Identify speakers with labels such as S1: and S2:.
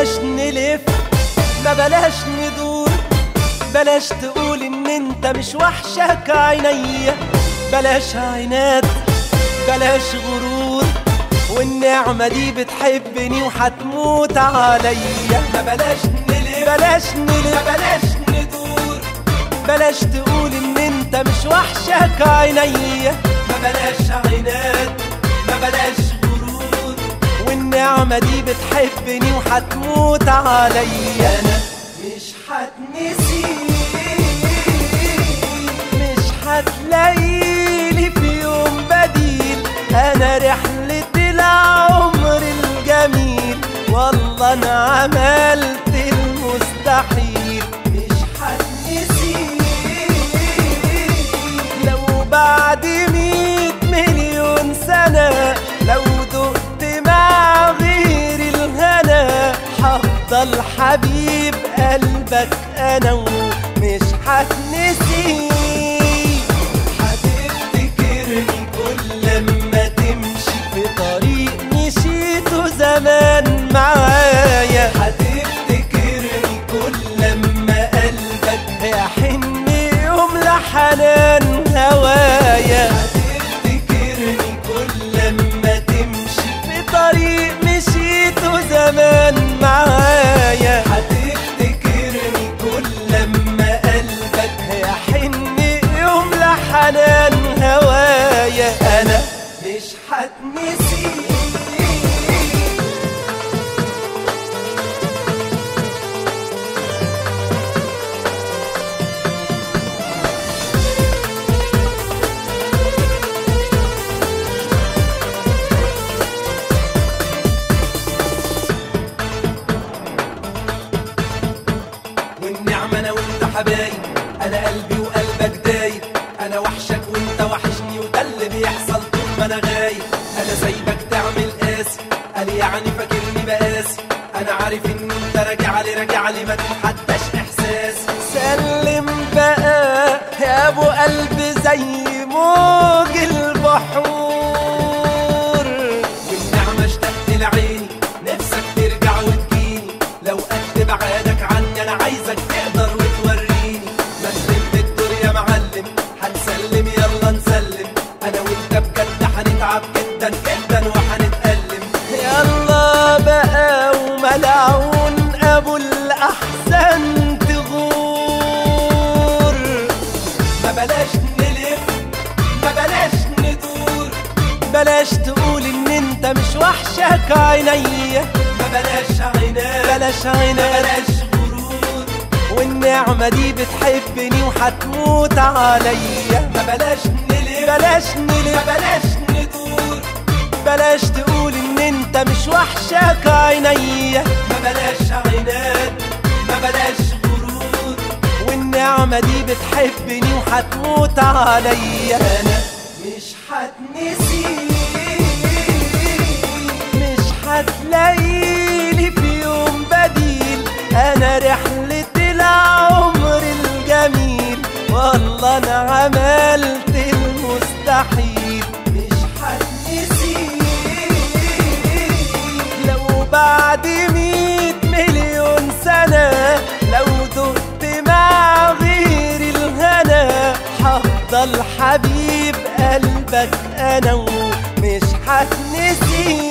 S1: بلاش نلف، ما بلاش ندور، بلاش تقول ان انت مش وحشك عينيا، بلاش عناد، بلاش غرور، والنعمة دي بتحبني وحتموت عليا. ما بلاش نلف، بلاش نلف، ما بلاش ندور، بلاش تقول ان انت مش وحشك عينيا، ما بلاش عناد، ما بلاش غرور، والنعمة دي بتحبني وحتموت عليا. انا مش هتنسيك، مش هتلاقيلي في يوم بديل، انا رحلة العمر الجميل، والله انا عملت المستحيل. مش هتنسيك لو بعد 100 مليون سنة، لو دقت مع غير الهنا، هفضل حبيب قلبك انا ومش هتنسيك. هتفتكرني كل لما تمشي في طريق مشيته زمان معايا، هتفتكرني كل لما قلبك يحن يوم لحنان هوايا، هتفتكرني كل لما تمشي في طريق مشيته زمان معايا، هتفتكرني كل لما قلبك يحن يوم لحنان هوايا. انا مش هتنسيك. والنعمة انا وانت حبايب، انا قلبي وقلبك دايب، انا وحشك وانت وحشني، وده اللي بيحصل طول ما انا غايب. انا سايبك تعمل قاسي، قال يعني فاكرني بقاسي، انا عارف ان انت راجع لي ما تتحداش احساسي. سلم بقى يا ابو قلب زي موج البحور، والنعمة اشتقت لعيني، نفسك ترجع وتجيني، لو قد بعادك عني انا عايزك تقدر وتوريني. ما تلم الدور يا معلم، هنسلم يلا نسلم، انا وانت بجد هنتعب جدا جدا وهنتألم. يلا بقى وملعون ابو الاحزان تغور، ما بلاش نلف، ما بلاش ندور، بلاش تقول ان انت مش وحشك عينيا، ما بلاش عناد، بلاش عناد، بلاش غرور، والنعمة دي بتحبني وحتموت عليا. ما بلاش نلف، بلاش نلف، ما بلاش ندور، بلاش تقول ان انت مش وحشك عينيا، ما بلاش عناد، ما بلاش غرور، والنعمة دي بتحبني وحتموت عليا. انا مش هتنسيك، مش هتلاقيلي في يوم بديل، انا رحلة العمر الجميل، والله انا عملت المستحيل. مش هتنسيك لو بعد 100 مليون سنة، لو دقت مع غير الهنا، هفضل حبيب قلبك انا ومش هتنسيك.